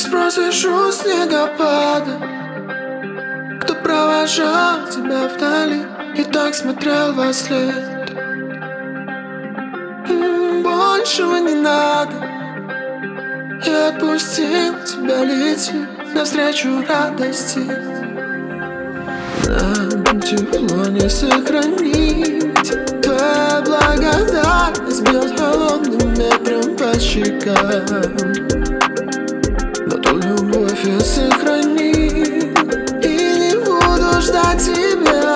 спросишь у снегопада, кто провожал тебя вдали и так смотрел во след. Большего не надо. Я отпустил тебя лети навстречу радости. Нам тепло не сохранить. Твоя благодарность бьет холодным ветром по щекам. Но ту любовь я сохраню и не буду ждать тебя.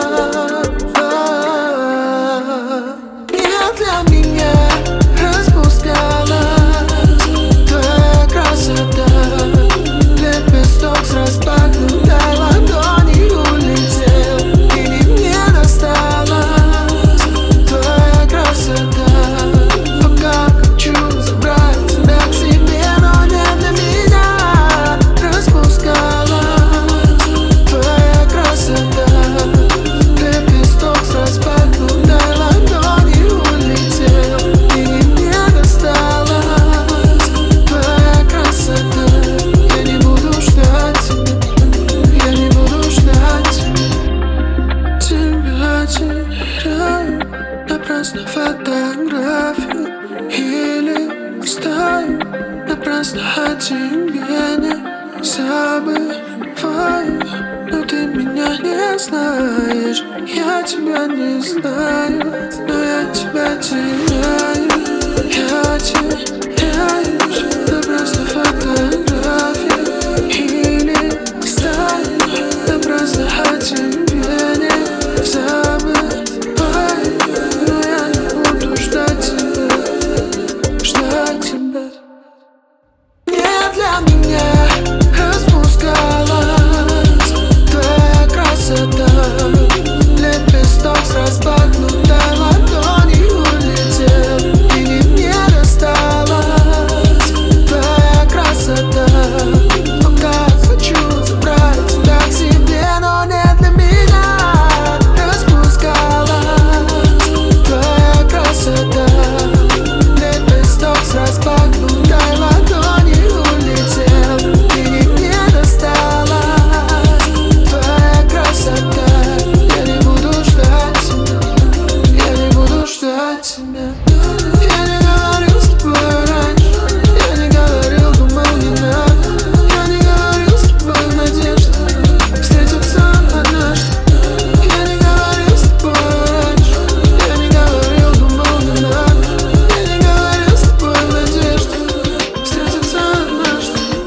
Не для меня распускалась твоя красота. Лепесток с распахнутой ладони улетел, и не мне досталась твоя красота. Пока хочу забрать тебя к себе, но не для меня распускалась твоя красота. Лепесток с распахнутой ладони улетел, и не мне досталась твоя красота. Я не буду ждать тебя, я не буду ждать тебя. Теряю напрасно фотографию или стаю, напрасно о тебе не забываю. Но ты меня не знаешь, я тебя не знаю, но я тебя теряю. Я теряюсь напрасно.